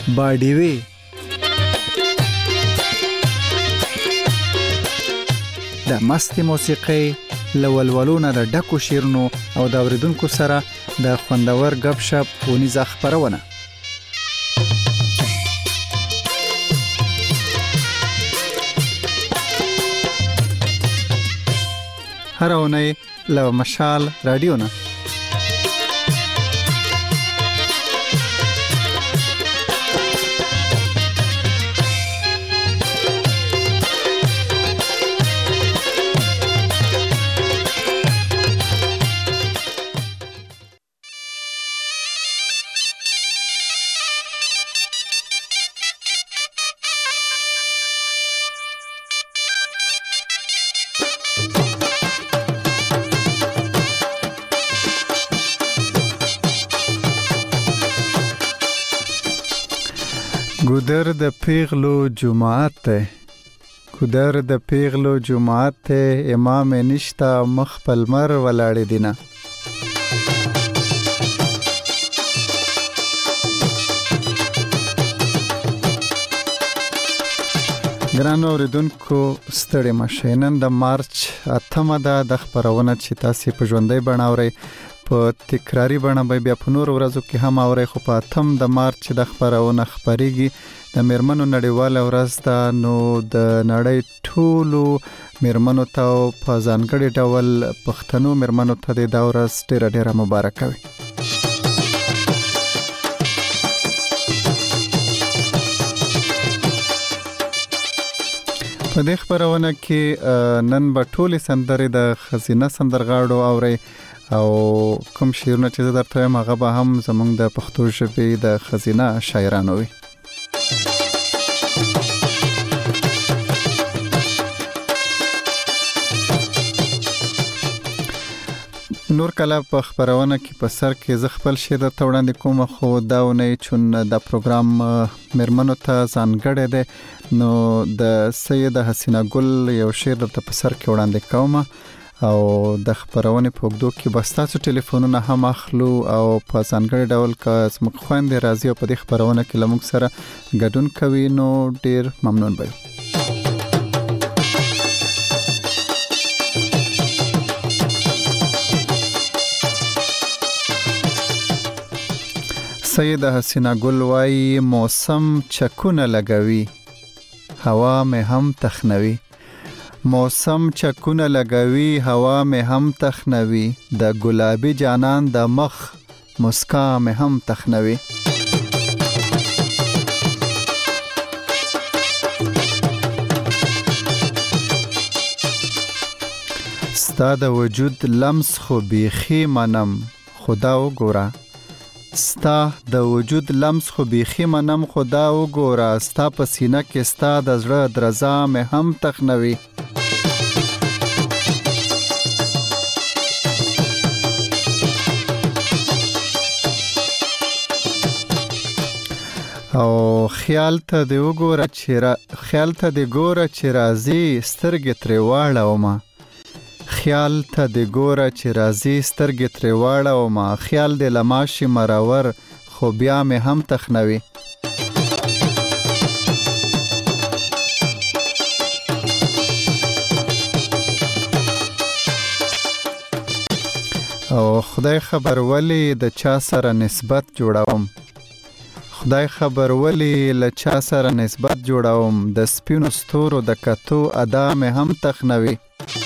باډیوي د مست موسیقي لولولونه د ډکو شیرونو او د اوریدونکو سره د خوندور غب شپ ونیزه خبرونه هر اونۍ له مشال رادیو نه ګودر د پیغلو جماعت ته ګودر د پیغلو جماعت ته امام نشتا مخ پلمر ولاړ دینه ګرانو اوریدونکو ستړي مشه نن د مارچ 8 د خبرونه چې تاسو په ژوندۍ بڼاوري په تکراری بڼه بیا په نور ورځو کې هم اوري خو په 8 د مارچ د خبرونه خبريږي د میرمنو نړیواله ورځ ده نو د نړۍ ټولو میرمنو ته په ځانګړي ډول پښتنو میرمنو ته د ورځ ډیره مبارکه وي په دې خبرونه کې نن به ټولې سندرې د خزینه سندرغاړو اوري او کوم شعرونه چې درته وایم هغه به هم زموږ د پښتو ژبې د خزینه شاعرانو وي نور کله په خبرونه کې په سر کې ز خپل شعر ته وړاندې کوم خو داونه چون د پروګرام میرمنو ته ځانګړی دی نو د سید حسینه ګل یو شعر ته په سر کې وړاندې کوم او د خبرونه په وګدو کې بستاسو ټلیفونونه هم اخلو او په ځانګړي ډول کا سمک خويندې راځي او په دې خبرونه کې لموږ سره ګډون کوي نو ډیر ممنون به سید حسینه ګل وايي موسم چکونه لګوي هوا مې هم تخنوي موسم چکونه لګوي هوا مې هم تخنوي د ګلابي جانان د مخ مسکا مې هم تخنوي ستا د وجود لمس خو بیخي منم خدا وګوره ستا د وجود لمس خو بیخي منم خدا وګوره ستا په سینه کې ستا د زړه درزا مې هم تخنوي او خیال ته دی وګوره چې راځي سترګې ترې واړومه خیال ته دی ګوره چې راځي سترګې ترې واړومه خیال دی لماشي مرور خو بیا مې هم تخنوي او خدای خبر ولی د چا سره نسبت جوړوم خدای خبر ولی له چا سره نسبت جوړوم د سپینو ستورو د کتو ادا مې هم تخنوي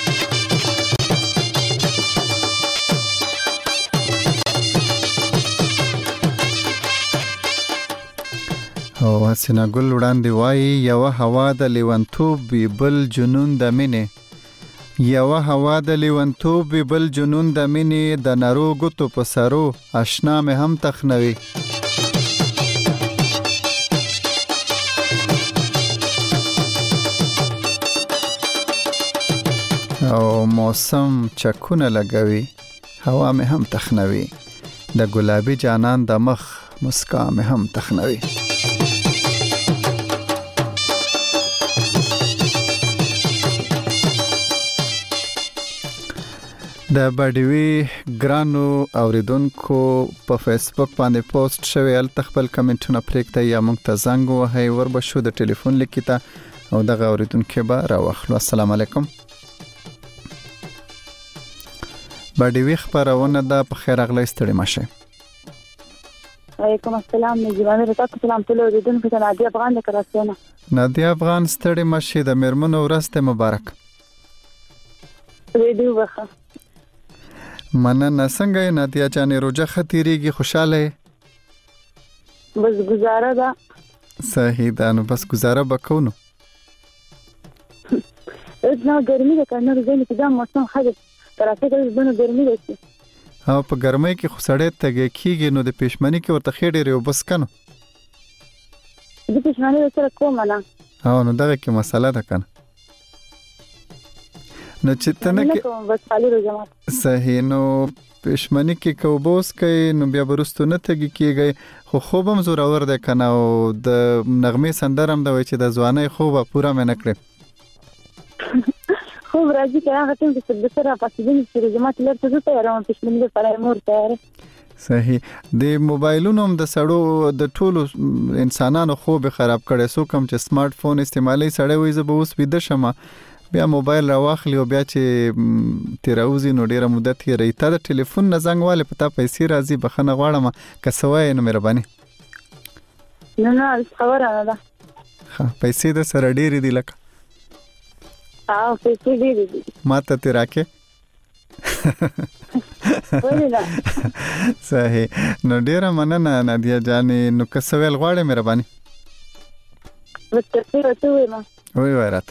او حسینه ګل وړاندې وایي یو هوا د لیونتوب بل جنون د مینې یو هوا د لیونتوب بل جنون د مینې د نرو ګوتو په سرو آشنا مې هم تخنوي او موسم چکونه لګوي هوا مې هم تخنوي د ګلابي جانان د مخ مسکا مې هم تخنوي د باډیوي ګرانو اوریدونکو په فیسبوک باندې پوسټ شوی ال تخپل کمنټونه پریکته یا مونږ ته زنګ وهي وربشو د ټلیفون لیکته او دغه اوریدونکو به راوخلو. السلام علیکم. باډیوي خبرونه د په خیر اغلی ستړي ماشه. وعلیکم السلام. نجیبانه تاسو سلام ټول اوریدونکو ته نادیا افغان د کراسونه. نادیا افغان ستړي ماشه د میرمنو ورځ مبارک. ویډیو وخه مننه. څنګه یې نادیا جانې روزه ختیریږي خوشاله؟ بس گزاره ده. صحیح ده. نو بس گزاره وکونو. اوس نو ګرمي ده کنه ورځې کې دا موسم خاص ترافیک د دنو ګرمي ده. او په ګرمۍ کې خو سړی تګ کیږي نو د پېشمنی کې ورته خېډې ریو بس کنه. د پېشمنی سره کومه نه. او نو دغه کې مسله ده کنه. نو چې تنه کې بس خالی روزه صحیح. نو پښمنی کې کوبوس کوي نو بیا برستو نه تګي کیږي خو خوبم زور اور ده کنه او د نغمه سندرم د وای چې د ځواني خوبه پورا مې نکړي. خوب راځي که هغه ټیم چې د سره پاسېدل چې جماعت لرته زه تیارم پښمنی لپاره مور تیار. صحیح. د موبایلونو هم د سړو د ټولو انسانانو خوب خراب کړي. سو کوم چې سمارټ فون استعمالي سړی وي زه به اوس ویده شمه بیا موبایل راواخلی او بیا چې تیراوزی نو ډیره مدت یې ریته د ټلیفون نه زنګ والے پتا پیسې راځي بخنه غواړم که سوای نو مهرباني. نه خبره نه ده. ها پیسې د سره ډیرې دي لکه پیسې ډیرې دي ما ته تیراکه. صحیح. نو ډیره مننه نادیا جانې. نو که سوال غواړې مهرباني بس تفسیر ته وایم. وای راته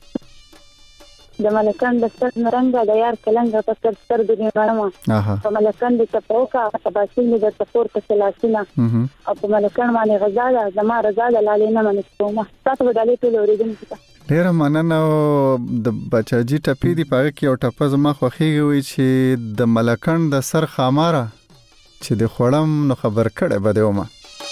د ملکان د ستر نرنګ د یار کلنګ په ستر د نیمه په ملکان د تپوکا په باسین د تپور په سلاسینه او په ملکان باندې غزا د زما رضا د لالینه باندې کومه تاسو بدلې ټول اوریدونکو ته ډیر مننه. د بچاجي ټپی دی پاره کې او ټپه زما خوخیږي وي چې د ملکان د سر خاماره چې د خړم نو خبر کړه بده ومه.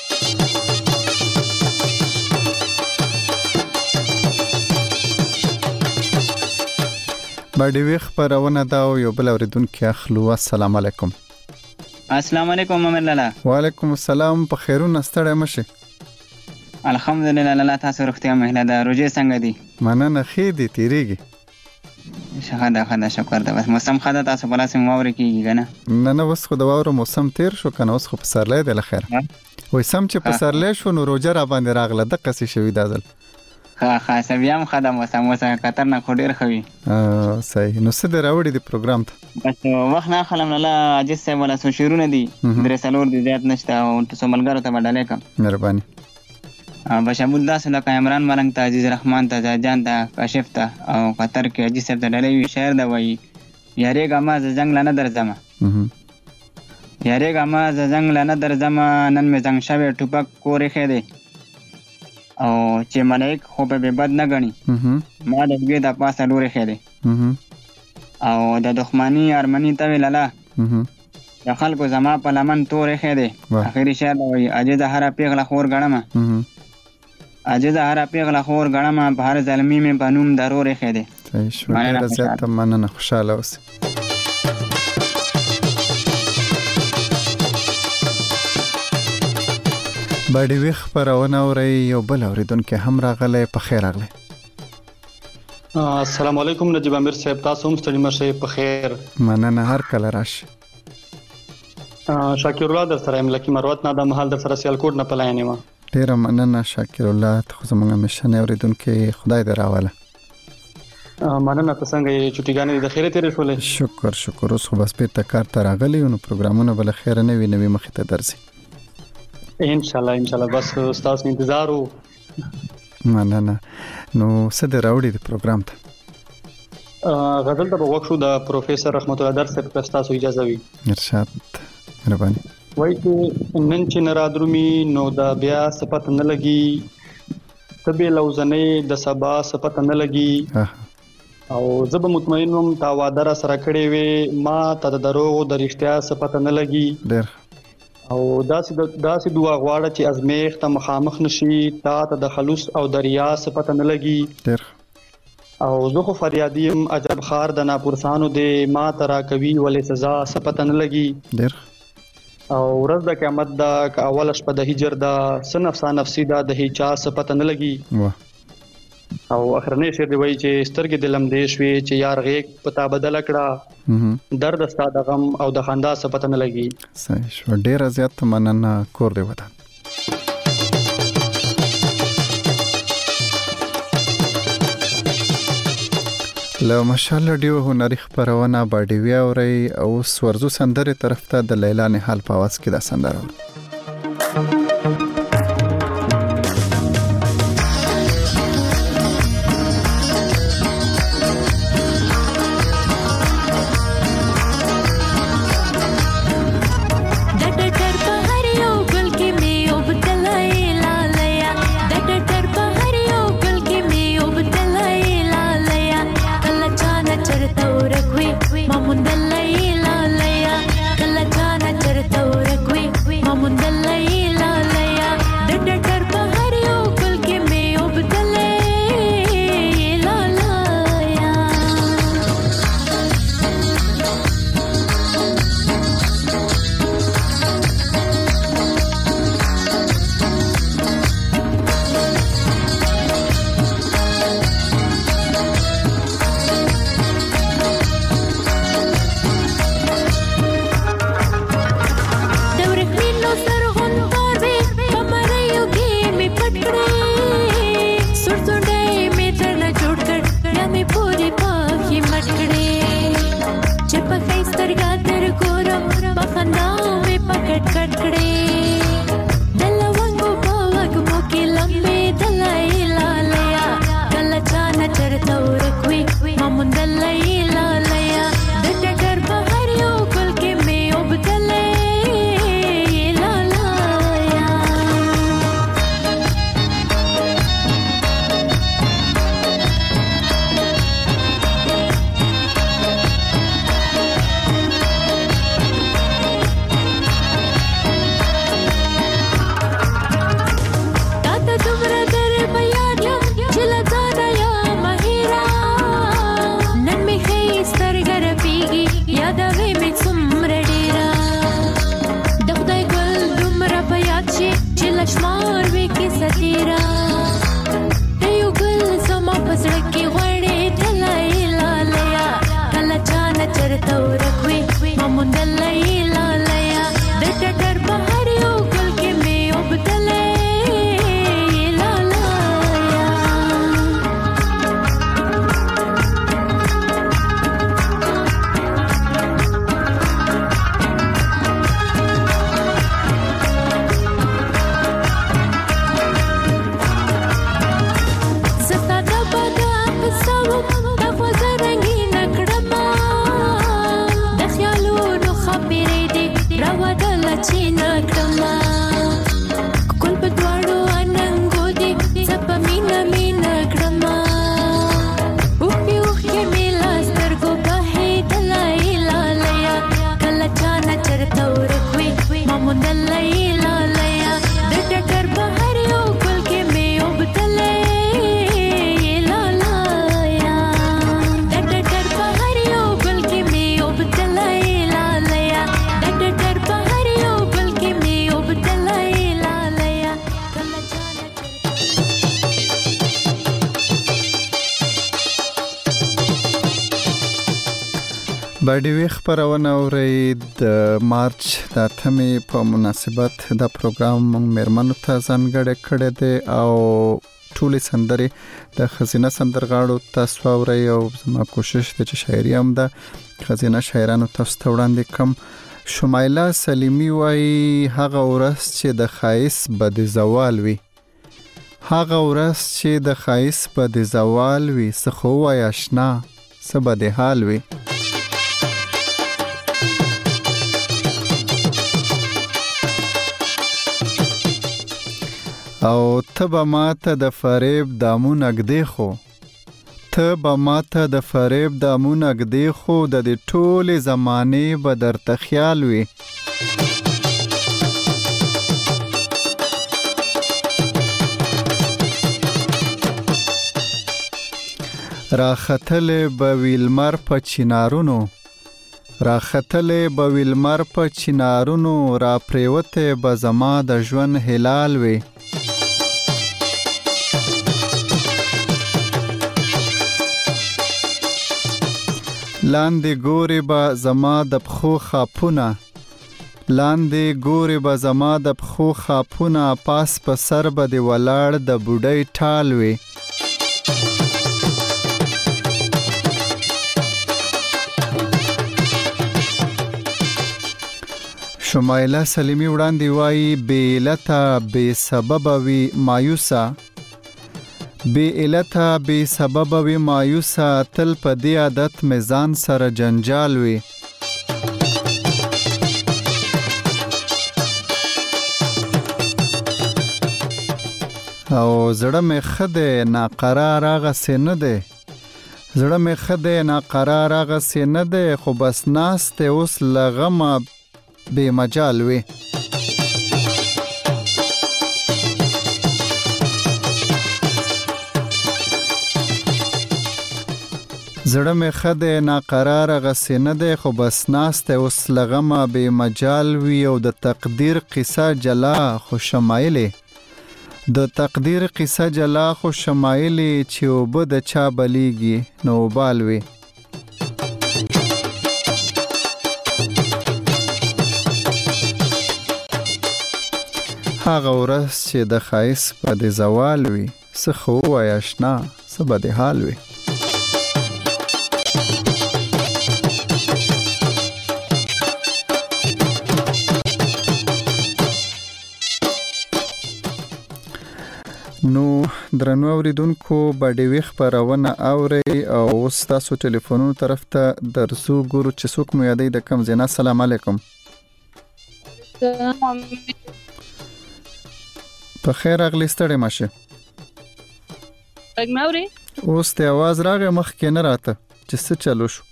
باډیوي خبرونه دا یو بل اوریدونکو اخلو. السلام علیکم. السلام علیکم محمد لالا. وعلیکم السلام. په خیرونه ستړی مشه؟ الحمدلله لالا تاسو روغتیا مهله ده. روزه څنګه دي؟ مننه خې دي تیریږي. خدا شکر ده. بس موسم خدا تاسو په لاس مو ورکیږي کنه؟ نه اوس خو د واورو موسم تیر شو کنه. اوس خو په سرلې ده لخر وای سم چې په سرلې شو نو روزه را باندې راغله د قصې شوی دازل خاصه بیا هم خدای موسم خطر نه خو ډیر خوي. صحیح. نو څه دراوړي د پروګرام ته بس وخت نه خلم لالا عجز صاحب ولا سو شیرونه دي درې سلور دي زیات نشته او تاسو ملګرو ته بدلې کوم مهرباني. بشمول داس لکه عمران ملنګ ته عزیز رحمان ته جان ته کاشف ته او قطر کې عجز صاحب ته ډلې شعر دا وایي یارېګه ما زنګ لنه درځم یارېګه ما زنګ لنه درځم نن مې زنګ شوی ټوپک کورې خې دی او چې ملائک خو به بد نه غني ما د دې د پاسه لوري خې دی او د دښمنی ارمنی ته ویلاله د خلکو زما په لمن تورې خې دی. اخري شعر وایي عجز هر پیغله خور غړم عجز هر پیغله خور غړم په هر ظلمي مې بنوم ضروري خې دی. صحیح شو. ډیر زیات مننه. خوشاله اوسئ. باډیوي خبرونه اوري یو بل اوریدونکو هم راغله. په خیر راغله. السلام علیکم نجیب امیر صاحب. تاسو هم ستړي مشه. په خیر مننه. هر کله راشي. شاکر الله در سره ملکی مروت نه د محل در سره سیالکوټ نه پلاینې ما. ډیر مننه شاکر الله. ته زموږ مشنه اوریدونکو خدای دې راواله. مننه. تاسو څنګه یې چټیګانې د خیره تیرې شولې؟ شکر. اوس خو بس په کار ته راغلی نو پروګرامونه بل خیر نه وي نوې مخې ته درځي ان شاء الله. بس تاسو انتظار وو. مننه. نو څه د راوړي د پروګرام ته غزل ته وښو د پروفیسور رحمت الله در صاحب تاسو اجازه وي ارشاد مهرباني. وای چې نن چې نرادرومي نو دا بیا صفت نه لګي تبه لوزنې د سبا صفت نه لګي او زب مطمئنم تا وعده را سره کړې وي ما ته د دروغ د رښتیا صفت نه لګي ډېر او داسې دعا غواړه چې ازمیخ ته مخامخ نشي تا ته د خلوص او د ریا صفت نه لګي ډېر او زه خو فریادیم عجب خار د ناپرسانو دې ما ترا کوي ولې سزا سپتن لګي ډیر او ورځ د قیامت دا ک اول شپه د هجر دا سنفسا نفسي دا د هیچا سپتن لګي واه او اخرنی شعر دی وایي چې سترګې د لمدې شوې چې یار غېږ پتا بدل کړه درد ستا د غم او د خندا څه پته نه لګي. صحیح شو، ډېره زیاته مننه. کور دې ودان. له مشال رادیو هنري خبرونه باډیوي اوري او سورزو سندره طرف ته د لیلا نهال په आवाज کې دا سندره باډیوي خبرونه اوري. د مارچ د 8 په مناسبت دا پروګرام مېرمنو ته ځانګړی کړی دی او ټولې سندرې د خزینه سندرغاړو تاسو اوري او زما کوشش دی چې شاعري هم د خزینه شاعرانو تاسو ته وړاندې کوم. شمایله سلیمی وایي هغه ورځ چې د خایس بد زوال وي، هغه ورځ چې د خایس بد زوال وي، څه خو وای آشنا څه بد حال وي. او تبا ماته د فریب دامون اگدی خو، تبا ماته د فریب دامون اگدی خو، د دې ټول زمانه به درته خیال وي. راختلې به ویلمر په چینارونو راختلې به ویلمر په چینارونو را پریوته به زما د ژوند هلال وي لاندې ګوري به زما د پخو خاپونه لاندې ګوري به زما د پخو خاپونه پاس په سر به دی ولاړ د بوډۍ ټال وي شمایله سلیمی وړاندې وایي بې علته بې سببه وي مایوسه بې علته بې سببه وي مایوسه تل په دې عادت میزان سره جنجال وي او زړه مې ښه دی ناقرار هغسې نه دی زړه مې ښه دی ناقرار هغسې نه دی خو بس ناست دی اوس له غمه بې مجال وي زړه مې ښه دی ناقرار هغسې نه دی خو بس ناست دی اوس له غمه بې مجال وي او د تقدیر قصه جلا خو شمایلې د تقدیر قصه جلا خو شمایلې چې اوبه د چا بلیږي نو وبال وي هغه ورځ چې د ښایست په دې زوال وي څه خو ووایه اشنا څه به دې حال وي نو درنو اوریدونکو باډیوي خبرونه اوري او اوس تاسو ټلیفونونو طرف ته درځو ګورو چې څوک مو یادې د کم زینا السلام علیکم په خیر اغلی ستړی ماشه اګماوري اوس ته आवाज راغی مخ کې نه راته چې څه چلو شو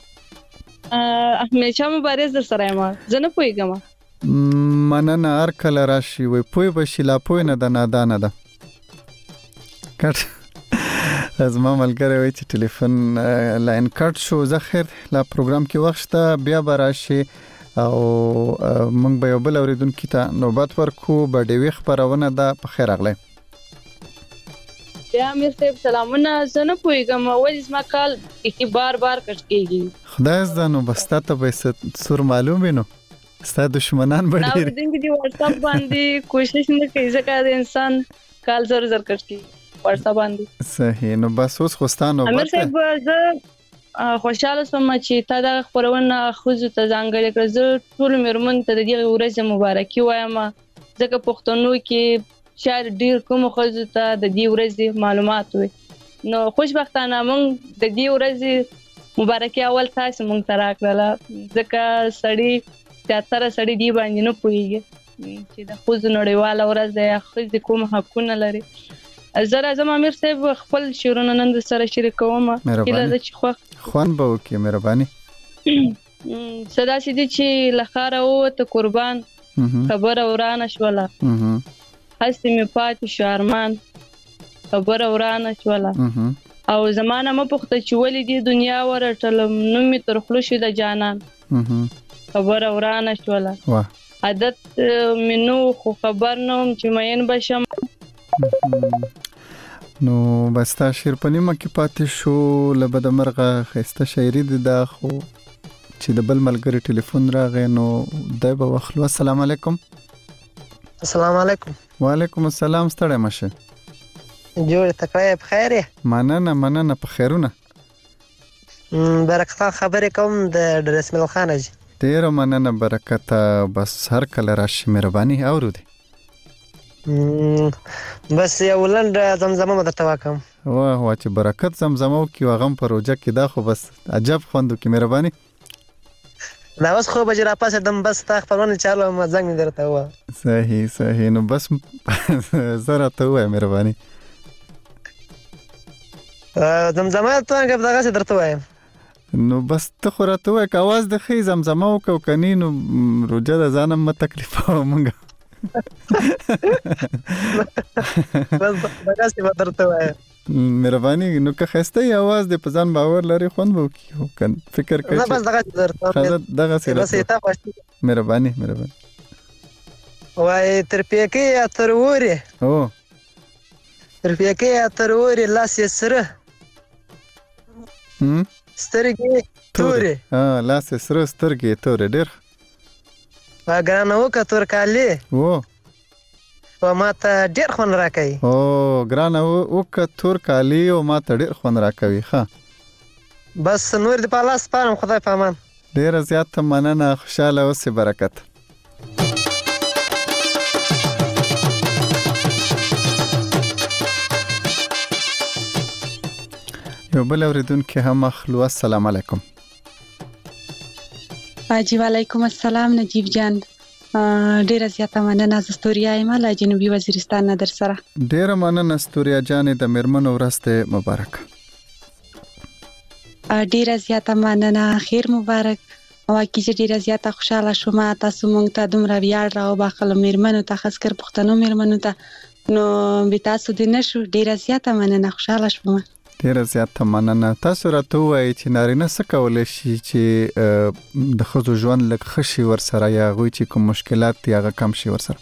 همیشه مبارز در سره ما زنه پویګم مننه هر کله راشي وي پوی بشي لا پوی نه د نادانه ده کټ از ما ملګری وای چې ټلیفون لاین کټ شو زخر لا پروګرام کې وخت ته بیا براشي او موږ به یو بل اوریدونکو ته نوبت ورکو باډیوي خبرونه ده په خیر اغله بیا مې سلامونه زنه پویګم ولې ما کال کی بار کټ کیږي خدای زانو بستا ته به سور معلومه نو ستا دشمنان بډیر نو دغه دی واتس اپ باندې کوشش نه کوي ځکه د انسان کال زر کټ کی واتس اپ باندې صحیح نو بس اوس خوستانو امر صاحب زه خوشاله سم چې تا د خبرونه خوځو ته ځانګړي کړ زه ټول مرمن ته د دې ورځ مبارکي وایم ځکه پښتنو کې شاید ډیر کوم خوځو ته د دې ورځ معلومات وي نو خوشبختانه موږ د دې ورځ مبارکي اول تاسو موږ ته راکړه ځکه سړی تیاتره سړی دی باندې نه پوهیږي چې د خوځو نړیواله ورځ د خوځې کوم حقونه لري زه راځم امیر صاحب خپل شعرونه نن سره شریکوم کله چې خوان به وکي مهرباني صدا سيدي چې لخاره او ته قربان خبر اورانه شولا هستی می پاتې شارمان خبر اورانه شولا او زمانه م پخته چې ولې دی دنیا ورټلم نو می تر خلو شو د جانان خبر اورانه شولا عادت منو خو خبر نوم چې مین بشم نو بستا شیر پنیمه کې پاتې شو لبد مرغه خسته شاعری ده خو چې د بل ملګری ټلیفون راغی نو دای به وخلو السلام علیکم السلام علیکم وعلیکم السلام ستړی مشه جوړ تکړه په خیر مننه په خیرونه برکت خبرې کوم د رسمل خان جی ډیر مننه برکت بس هر کله راشي مهرباني اورو دي بس یو لند زمزمه درته واکم واه چې برکت زمزمه او کی واغم پروژه کې دا خو بس عجب خوندو کی مهرباني دا اوس خو بجرا پاسه دم بس تا خپلونه چالو ما زنګ درته و صحیح نو بس زره ته وای مهرباني زمزمه ته هغه دغه درته وایم نو بس ته خو راته وای که आवाज د خې زمزمه او کني نو روجه د ځانم ما تکلیف ومنګه بس دغه څه درته وایم مهرباني نو که خسته आवाज د پزان باور لري خوند وو کیو کن فکر کوي نه بس دغه دغه سره بس ته خوښ مهرباني وای تر پیکې اتر ووري او تر پیکې اتر ووري لاس یې سره سترګې تورې لاس یې سره سترګې تورې ډېر ګرانه وکړه تور کالي او ما ته ډېر خوند راکوي او ګرانه وکړه تور کالي او ما ته ډېر خوند راکوي ښه بس نور دې په لاس سپارم خدای په امان ډېره زیاته مننه خوشحاله اوسې برکت یو بل اوریدونکي هم اخلو السلام علیکم جی وعلیکم السلام نجیب جان ډیره زیاته مننه ز استوریا یم له جنوبي وزیرستان نه در سره ډیره مننه استوریا جان د میرمنو ورځ مبارک ډیره زیاته مننه خیر مبارک او کیږي ډیره زیاته خوشاله شوم تاسو مونږ ته دومره ویاړ راو باخله میرمنو ته خاص کر پښتنو میرمنو ته نو به تاسو د نشو ډیره زیاته مننه خوشاله شوم ډیره زیاته مننه تاسو راته وایي چې نارینه څه کولای شي چې د ښځو ژوند لږ ښه شي ورسره یا هغوی چې کوم مشکلات دي هغه کم شي ورسره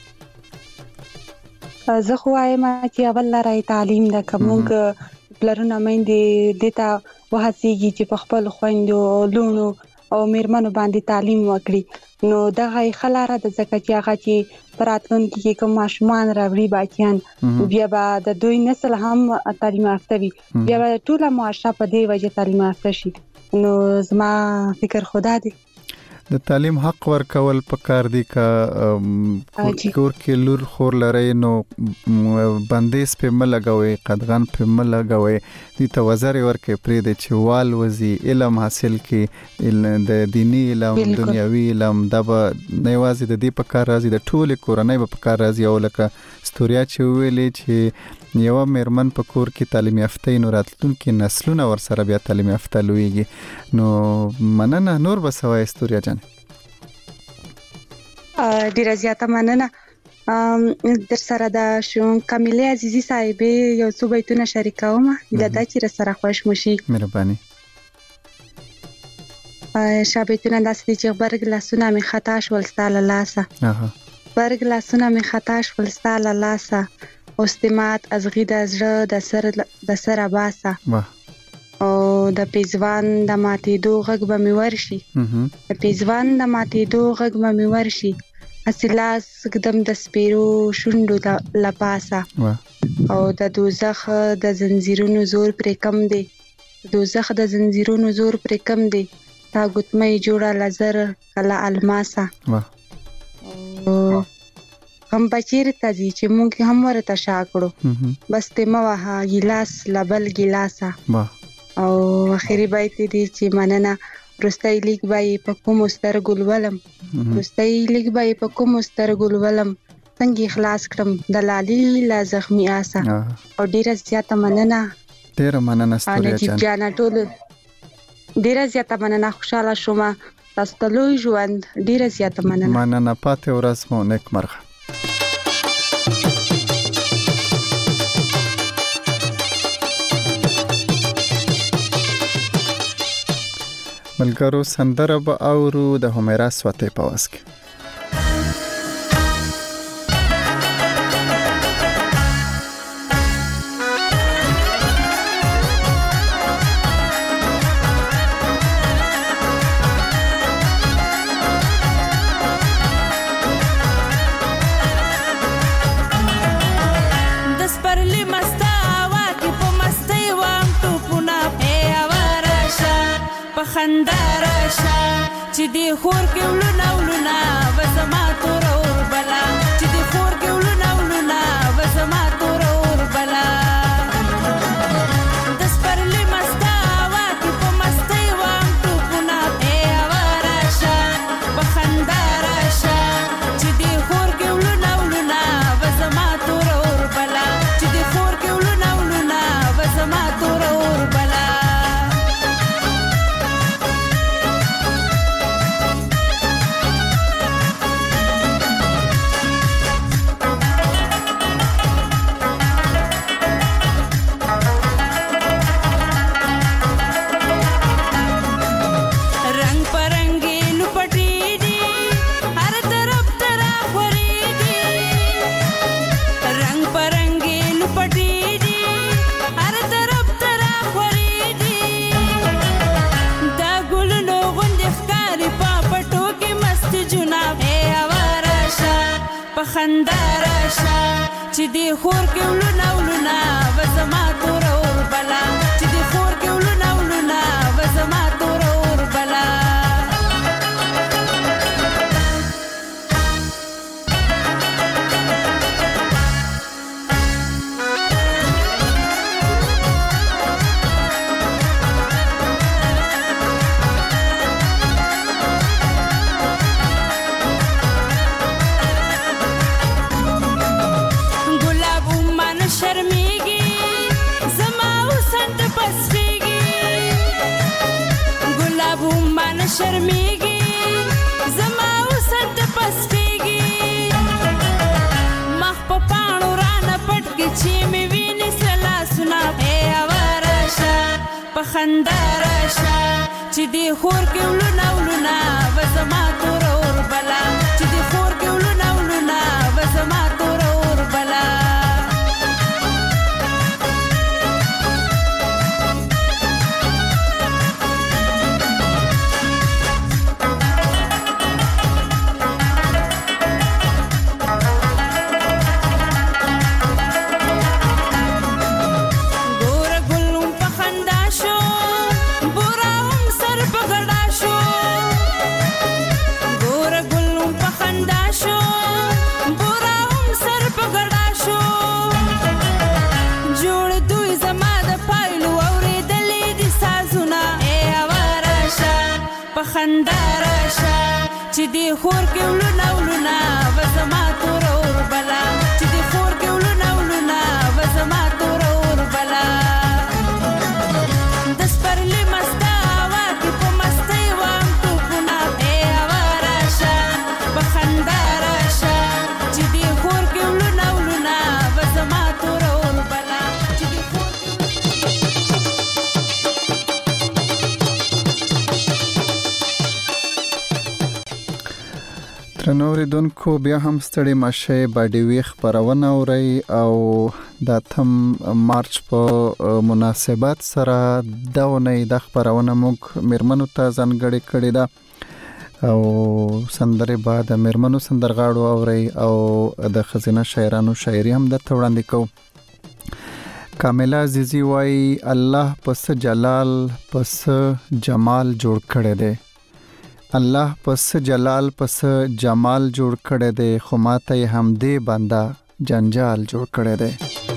زه خو وایم چې اول لاره تعلیم ده که موږ پلرونه میندې دې ته وهڅېږي چې په خپلو خویندو لوڼو او میرمنو باندې تعلیم وکړي نو دغه ښه لاره ده ځکه چې هغه چې په راتلونکي کې کوم ماشومان راوړي بچیان بیا به د دوی نسل هم تعلیم یافته وي بیا به ټوله معاشره په دې وجه تعلیم یافته شي نو زما فکر خدا دی د تعلیم حق ورکول پکار دي که کور کې لور خور لري نو بندیز په ملګوي قدغن په ملګوي دي ته وزر ورکې پرې د چوال وزي علم حاصل کې د دینی علم دنیوي علم د نوازي د دې پکار راځي د ټوله کورنۍ په پکار راځي او لکه استوریا چې ویلې چې یو میرمن په کور کې تعلیم یافته نو راتلونکي نسلونه ورسره بیا تعلیم یافته لویږي نو مننه نور بسوي استوریا جان ډیره زیاته مننه در سره د شون کامله عزیزی صاحبې یو څو بیتونه شریکوم لدا چې سره خوښ مشي مهرباني شابهتونه داسې چې برګ لاسونه می خطا شول ستاله لاسه برګ لاسونه می خطا شول ستاله لاسه استمات از غید از زړه د سره باسه او د پیزوان د ماتې دو غږ به می ورشي د پیزوان د ماتې دو غږ به می ورشي اسلاس قدم د سپیرو شوندو لپاسه او د دوزخ د زنجیرونو زور پر کم دی دوزخ د زنجیرونو زور پر کم دی تا ګوتمې جوړه لزر کله الماسه هم بچیر ته دي چې مونږ هم ورته شاکړو بس ته موها ګلاس لبل ګلاسه او اخیری بیت دي چې مننه رستای لیک بای په کوم سترګل ولم رستای لیک بای په کوم سترګل ولم څنګه اخلاص کړم د لالي لا زخمی آسه او ډیره زیاته مننه استوریا جان ټول ډیره زیاته مننه خوشاله شوم تاسو ته لوی ژوند ډیره زیاته مننه پاتې ورځ مو نیک مرغه ملګرو سندره به اورو د همیرا سوته په واس کې خنداراشا چې دی خور کې ولونه ولونه وزما تور اور بلا چې دی خور کې ولونه ولونه وزما تور اور بلا د سپرلی مستا واکې په مستی وام ټوپونه ای اوراشا په خنداراشا چې دی خور کې ولونه ولونه وزما تور اور بلا چې دی خور کې ولونه ولونه وزما تور اور بلا جناب راشه په خندا راشه چې دی خور کې ولونه ولونه وزما تور اور بلا چې دی خور کې ولونه ولونه وزما تور اور بلا شرمیږي زما وسط پسکیږي مخ په پاڼو رانه پټ کې چې مې وینې سلا سنا راشه په خندا راشه چې دی خور کې ولونه ولونه وزما تور اور بلا چې دی خور کې ولونه ولونه وزما تور اور بلا خندا راشه چې دی خور کې ولونه ولونه وزما تور اور بلا چې دی خور کې ولونه ولونه وزما تور اور بلا د سپرلي مستا وا کې په مستی وام ټوپونه راشه په خندا راشه چې دی خور کې ولونه ولونه وزما تور اور بلا چې دی خور ترنوریدونکو بیا هم ستړي مشه باډي وی خبرونه اوري او د 8 مارچ په مناسبت سره دونه د خبرونه موږ مرمنو ته ځانګړي کړی دا او سندره بعد مرمنو سندرغاړو اوري او د خزینه شاعرانو شاعري هم د توړاندې کو کامله عزیزی وای الله پس جلال پس جمال جوړ کړی دی الله پس جلال پس جمال جوړ کړی دی خو ماته هم دې بندا جنجال جوړ کړی دی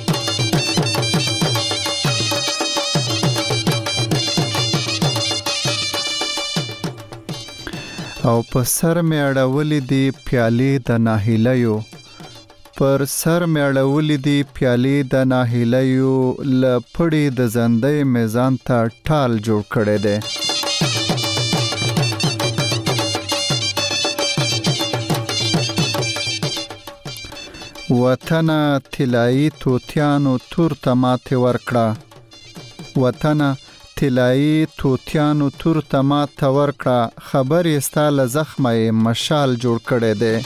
او په سر مې اړولې دی پیالې د ناهیلیو پر سر مې اړولې دی پیالې د ناهیلیو لپړې د زندې میزان ته ټال جوړ کړی دی وطن تلایی توتیانو تور تماته ورکړه وطن تلایی توتیانو تور تماته ورکړه خبر یې ستاله زخمه مشال جوړ کړی دی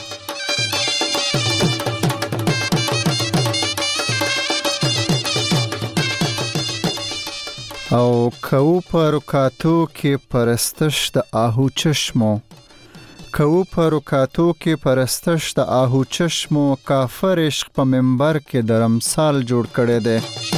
او کو پر کاتو کې پرستش د آهو چشمو کو پروکاتو کې پرستش د آهو چشمو کافر عشق په منبر کې درمسال جوړ کړی دی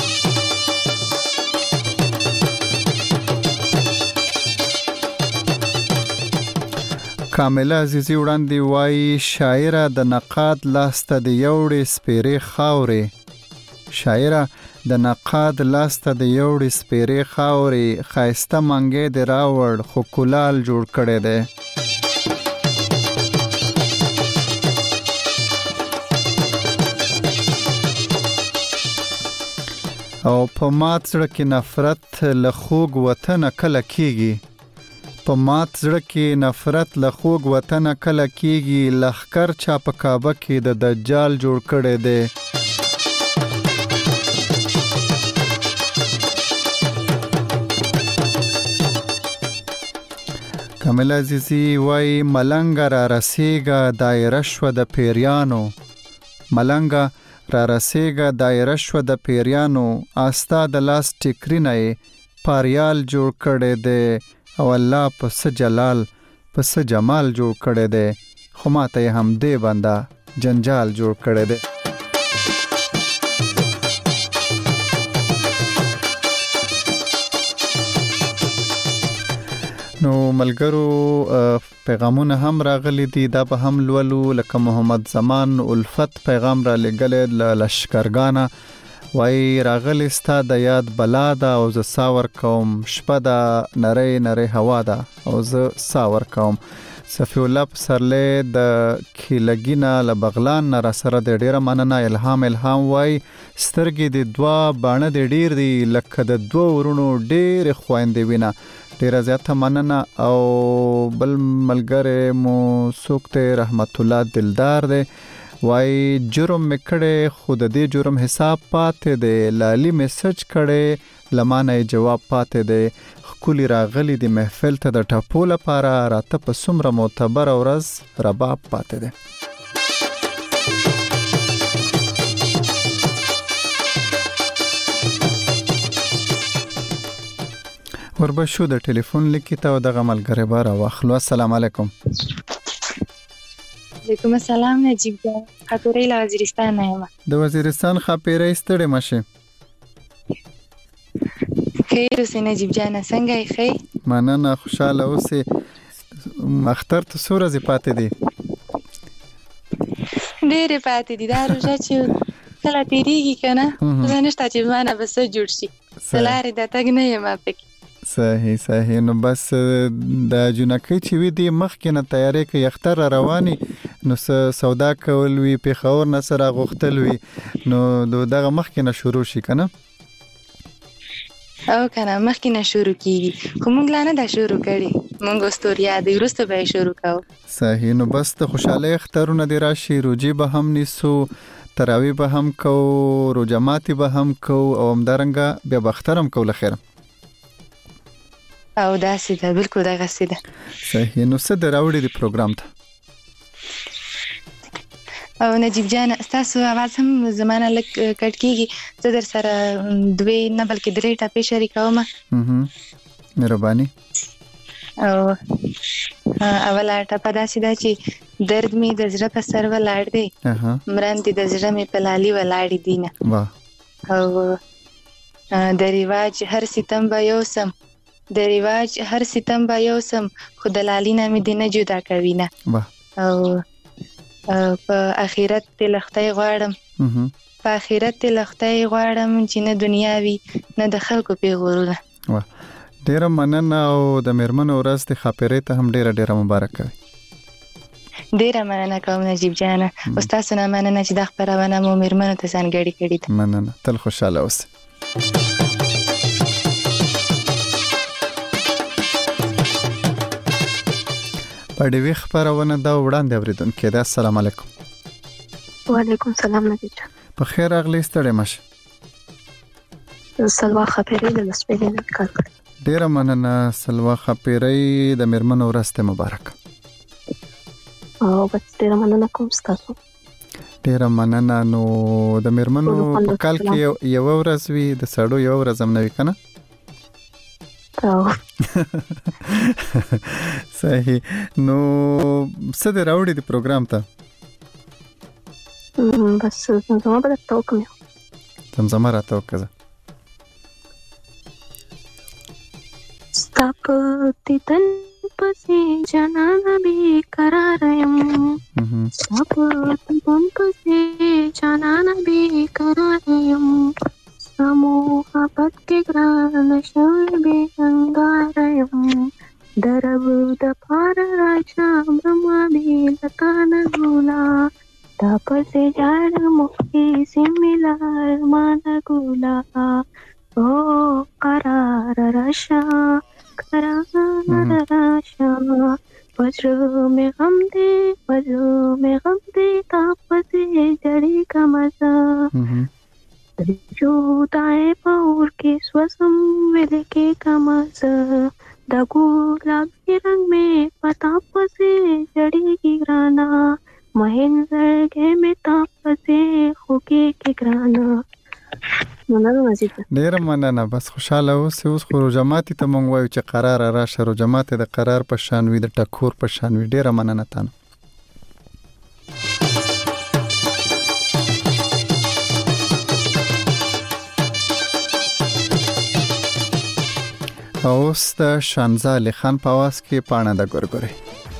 کامله عزیزی وړاندې وایي شاعره د نقاد لاسته د یوړې سپیرې خاورې شاعره د نقاد لاسته د یوړې سپیرې خاورې خایسته منګې د راوړ خو کلال جوړ کړی دی او په مات زړه کې نفرت له خوږ وطن کله کیږي په مات زړه کې نفرت له خوږ وطن کله کیږي لخر چا په کعبه کې د دجال جوړ کړی دی کامل عزیزی وای ملنګ را رسیږه دایره شو د پیریانو ملنګ را رسیږه دایره شو د پیریانو آستا د لاس ټیکرینه پاریال جوړ کړی دی او الله پس جلال پس جمال جوړ کړی دی خو ماته هم دې باندې جنجال جوړ کړی دی. نو ملګرو پیغامونه هم راغلي دي، دا به هم لولو. لکه محمد زمان الفت پیغام را لګلې لشکرګانه، وای راغلی ستا د یاد بلا ده او زه ساور کوم، شپه ده نری نری هوا ده او زه ساور کوم. صفی الله پسرلی د کیلګینا لبغلان را سره د ډیره مننه. الهام وای سترګې د دوا باڼه د ډیر دی لکه د دوه ورونو ډیر خويندې وینا. ډیره زیاته مننه. او بل ملګری مو سوکته رحمت الله دلدار دی، وای جرم میکړه خود دې جرم حساب پاتې دی، لالی میسج کړي لمانه جواب پاتې دی. خولي راغلي د محفل ته د ټاپو لپاره راته په سمره معتبر ورځ رباب پاتې دی. وربشو د ټلیفون لیکي ته دغه ملګری بار واخلو. السلام علیکم. وعلیکم السلام. نجیب جان خاطرې له وزیرستان یم. د وزیرستان خاطرې ستړي مشه. خیر اوسې نجیب جان، څنګه یې؟ خیر مننه، خوشاله اوسې. اختر ته څو ورځې پاتې دي؟ ډېرې پاتې دي. دا روژه چې کله تېرېږي که نه، زه نشته چې زمانه به څه جوړ شي، د لارې د تګ نه یم پکې. صحیح. نو بس د جنکۍ چې وي دی مخکې نه تیاری کوي، اختر را رواني نو سودا کول وي، پیښور نه سره غوښتل وي، نو دغه مخکې نه شروع شي که نه؟ او کنه مخکې نه شروع کیږي، خو موږ لا نه دا شروع کړي، موږ استوریا دی وروسته به شروع کوو. صحیح. نو بس د خوشاله اخترونه دی راشي، روجي به هم نیسو، تراوی به هم کو، روجه ماتي به هم کو، او همدارنګه بیا به اختر هم کو لخير. او داسې ده، بالکل دغسې ده. صحیح. نو څه د راوړي دی پروګرام ته؟ او نجیب جان ستاسو आवाज هم زمانه لک کټ کیږي، زه در سره دوی نه بلکې درې ټاپې شریکوم. مهرباني. او اوله ټاپه داسې ده چې درد می د زړه په سر ولاړ دی، مرندې د زړه می په لالي ولاړې دي نه. او د رواج هر ستم به یوسم، د رواج هر ستم به یوسم، خو د لالي نه مې دې نه جدا کوي نه. او په آخرت ته لختای غواړم، په آخرت ته لختای غواړم چې نه دنیا وي نه د خلکو پیغورونه. ډیره مننه. او د میرمنو ورځ د خاطرې ته هم ډیره مبارک وي. ډیره مننه کوم نجیب جان، او تاسو نه مننه چې د خبرونه مو میرمنو ته ځانګړي کړي دي. مننه. تل خوشاله اوسئ. په دې خبرونه دا وړاندې اوریدونکو دا. السلام علیکم. وعلیکم السلام نجیب جان. په خیر اغلی ستړي مشه. سلوا خبرې د سپېلې نه کار کړ. ډیره مننه سلوا خبرې د میرمنو ورځ ته مبارک. او بس ډیره مننه کوم تاسو. ډیره مننه. نو د میرمنو په کال کې یو ورځ وي، د سړو یو ورځ هم نه وي کنه؟ صحیح. نو څه د راوړي دی پروګرام ته؟ بس زما به درته وکړم. زمزمه راته وکړه. ستا په دیدن پسې جانانه بېقراره یم، ستا په دیدن پسې جانانه بېقراره یم، ستا محبت کې ګرانه شوې بېهنګاره یم، د رب دپاره راشه مړمه بې له تا نه ګوله، تا پسې ژاړم هېڅ مې لار ما نه ګوله، او قراره راشه قراره راشه، په زړه مې غم دی په زړه مې غم دی، تا پسې ژړېږمه زه، د جدایۍ په اور کې سوځم ویلې کېږمه زه، د ګلابي رنګ مې په تا پسې ژړېږي ګرانه، مهین زړګی مې تا پسې خوږېږي ګرانه. مننه نجیب. ډیره مننه. بس خوشاله اوسئ. اوس خو روژه ماتي ته مونږ وایو چې قرار راشه، روژه ماتي د قرار په شان وي، د ټکور په شان وي. ډیره مننه تانه. اوس د شانزال خان په आवाज کې پاڼه د ګورګوري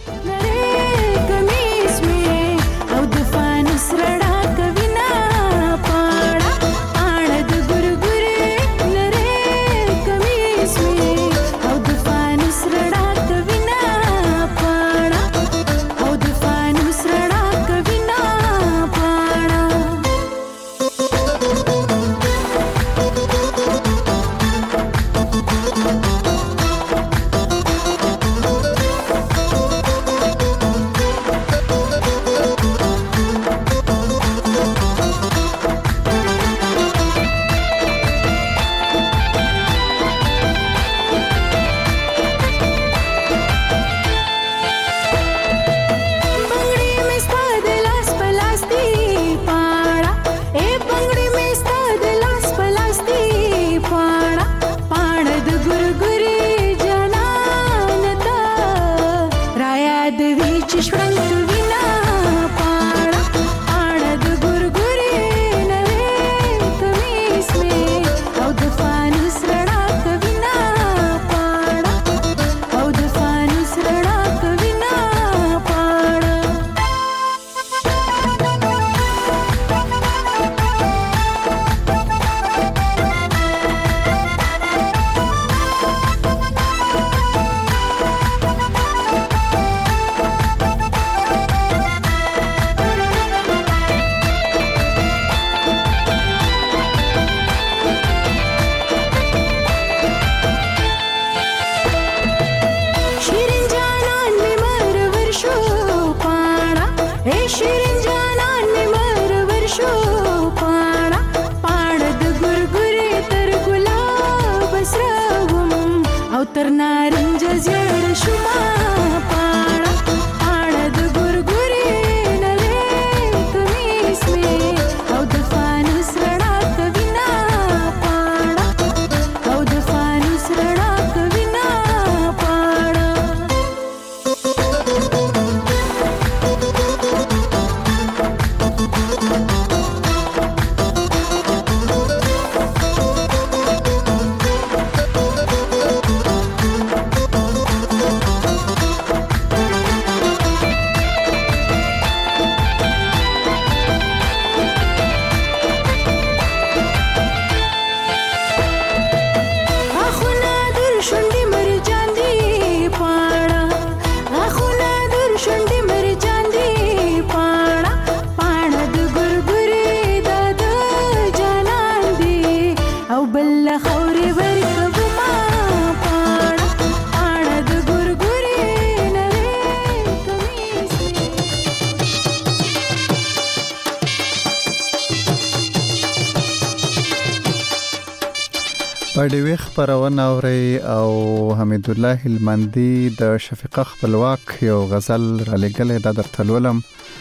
پډوي خبرونه اوري او حمید الله هلمندي د شفیقه خپلواک یو غزل را لګلې د درتلولم.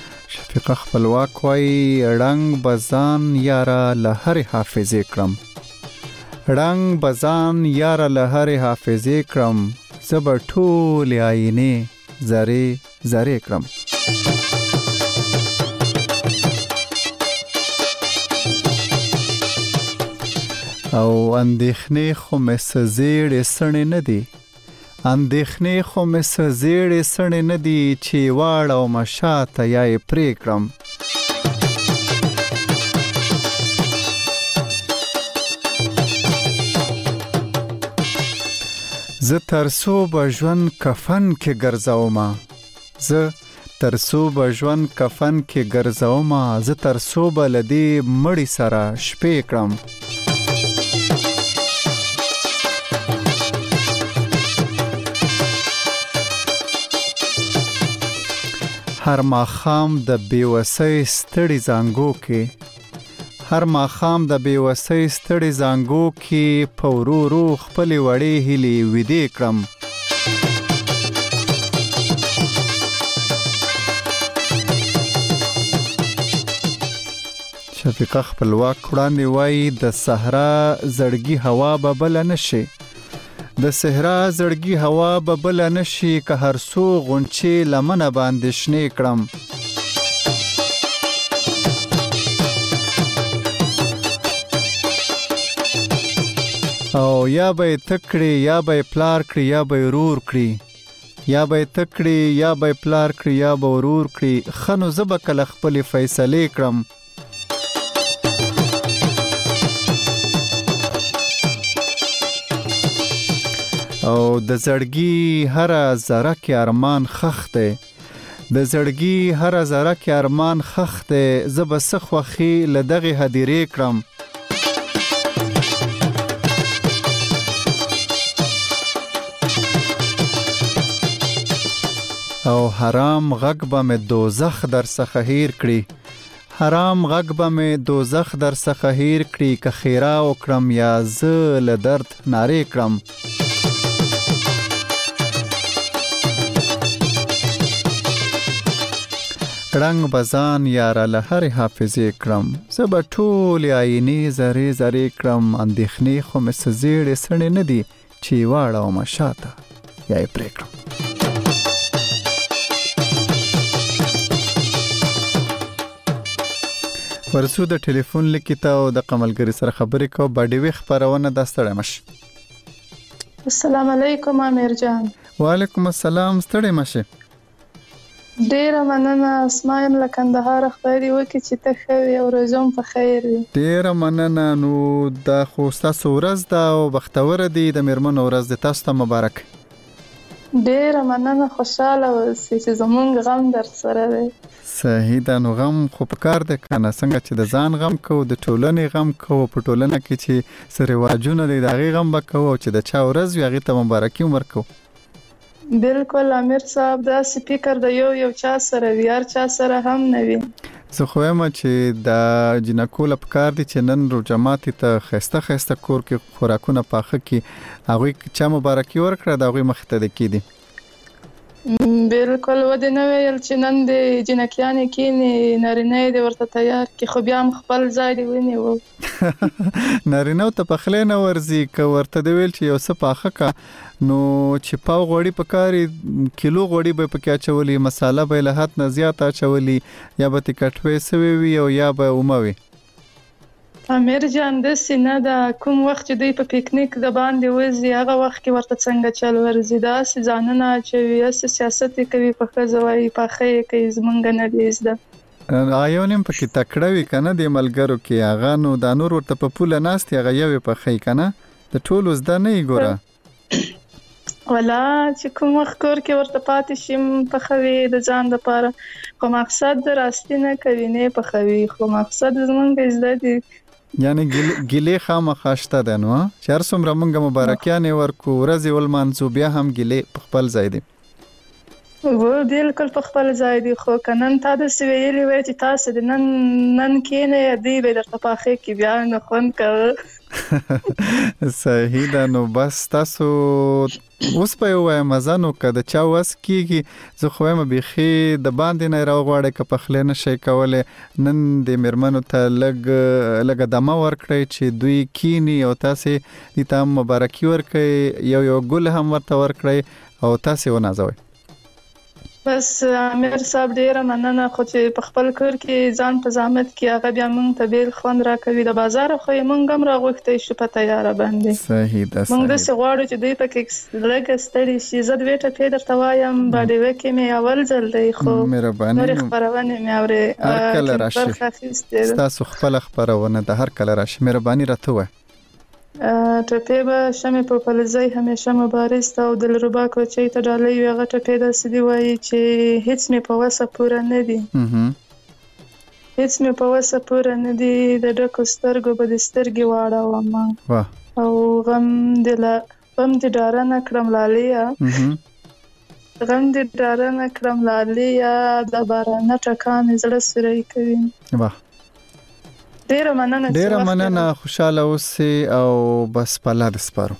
شفیقه خپلواک وای رنگ بزان یارا لهر حافظې کړم، رنگ بزان یارا لهر حافظې کړم، زبر ټول آینه زری زری کړم. او اندېخنې خو مې سزیړې سڼې نه دي، اندېخنې خو مې سزیړې سڼې نه دي چې واړه او مشاته یا یې پرې کړم. زه ترسو به ژوند کفن کې ګرځومه، زه ترسو به ژوند کفن کې ګرځومه، زه ترسو به له دې مړي سره شپې کړم. هر ماښام د بېوسۍ ستړي زانګو کې، هر ماښام د بېوسۍ ستړي زانګو کې په ورو ورو خپلې وړې هیلې ویدې کړم. شفیقه خپلواک وړاندې وایي د صحرا زړګي هوا به بله نشي، د صحرا زړګي هوا به بله نشي که هر څو غونچې لمنه باندې شنې کړم. او یا به تکړي یا به پلار کړی یا به ورور کړی یا به تکړي یا به پلار کړی یا به ورور کړی خنو زب کله خپل فیصله کړم او د زړګي هر ذره کې ارمان خخته د زړګي هر ذره کې ارمان خخته زب سخوخي لدغه هدیره کړم او حرام غږ به مې دوزخ در څخه هیر کړي حرام غږ به مې دوزخ در څخه هیر کړي که خیره وکړم یا زه له درد نارې کړم رنگ بزان یاره له هرې حافظې کړم زه به ټولې آینې ذرې ذرې کړم اندېښنې خو مې څه زیړې سړې نه دي چې یې واړومه شاته یا یې پرې کړم ورسو د ټلیفون لیکیتا او د قملګری سره خبرې کو باډیوي خبرونه د ستړی مش السلام علیکم امیر جان وعلیکم السلام ستړی مشه ډیره مننه اسمایم له کندهار خدای دې وکړي چې ته ښه وې او روزم په خیر وي ډیره مننه نو دا خو ستاسو ورځ ده او بختوره دی د میرمنو ورځ د تاسو ته مبارک ډیره مننه خوشاله اوسئ چې زمونږ غم در سره دی صحیح ده نو غم خو پکار دی کنه څنګه چې د ځان غم کوو د ټولنې غم کوو په ټولنه کې چې څه رواجونه دي د هغې غم به کوو او چې د چا ورځ وي هغې ته مبارکي هم ورکوو بالکل امیر صاحب داسې فکر د یو چا سره وي هر چا سره هم نه وي زه خو یم چې د جنکو له پکار دي چې نن روجماتې ته ښایسته ښایسته کور کې خوراکونه پاخه کړي هغوی چا مبارکي ورکړه د هغوی مخې ته د کېدي بالکل و دې نه ویل چې نن د جنکیانې کېنې نارینه یې دې ورته تیار کړي خو بیا هم خپل ځای دې ونیو نارینهو ته پخلی نه ورځي که ورته دې ویل چې یو څه پاخه که نو چې پاو غوړي پکاري کیلو غوړي به پکې اچولي مساله به له حد نه زیات اچولي یا به تې کټوې سوي وي او یا به اومه وي امیر جان داسې نه ده کوم وخت چې دوی په پکنیک د باندې وځي هغه وخت کې ورته څنګه چل ورځي داسې ځانونه اچوي داسې سیاست یې کوي په ښځه وایي پاخه یې کوي زمونږ نه دی زده یو نیم پکې تکړه وي که نه د ملګرو کې هغه نو دا نور ورته په پوله ناست هغه یو یې پخی که نه د ټولو زده نه یې ګوره ولا چې کوم وخت کور کې ورته پاتې شم پخوي د ځان لپاره خو مقصد راستي نه کوي نه پخوي خو مقصد زمونږ زده دي یعنی ګیلې خامخا شته ده نو چې هر څومره موږ مبارکیانې ورکو ورځې ولمانځو بیا هم ګیلې په خپل ځای دي بالکل په خپل ځای دي خو که نن تا داسې ویلي وای چې تاسې د نن کښېنئ دوی به درته پاخه کړي بیا نو خوند کوه صحیح ده نو بس تاسو اوس به ووایم زه نو که د چا وس کېږي زه خو وایم بیخي د باندې نه یې راوغواړئ که پخلی نه شئ کولی نن د میرمنو ته لږه دمه ورکړئ چې دوی کینی او تاسې دې ته هم مبارکي ورکړئ یو ګل هم ورته ورکړئ او تاسې ونازوئ بس امیر صاحب ډیره مننه خو چې په خپل کور کې ځان په زحمت کې هغه بیا مونږ ته بیل خوند راکوي د بازار خو یې مونږ هم راغوښتی شو په تیاره باندې صحیح ده مونږ داسې غواړو چې دوی پکې لږه ستړي شي زه دوې ټپې درته وایم باډیوه کې مې اول ځل دی خو نورې خپرونې مې اورې هر کله راشي ستاسو خپله خپرونه ده هر کله راشي مهرباني راته ووایه ټپې به شمې په فلزۍ همیشه مبارز ته او دلربا کوچۍ ته ډالۍ وي هغه ټپې داسې دي وایي چې هیڅ مې په وسه پوره نه دي هیڅ مې په وسه پوره نه دي د ډکو سترګو به د سترګې واړومه او غم دې ډاره نه کړم لاليه غم دې ډاره نه کړم لاليه د بارانه ټکا مې زړه سوری کوي ډیره مننه خوشاله اوسئ او بس په الله دې سپارو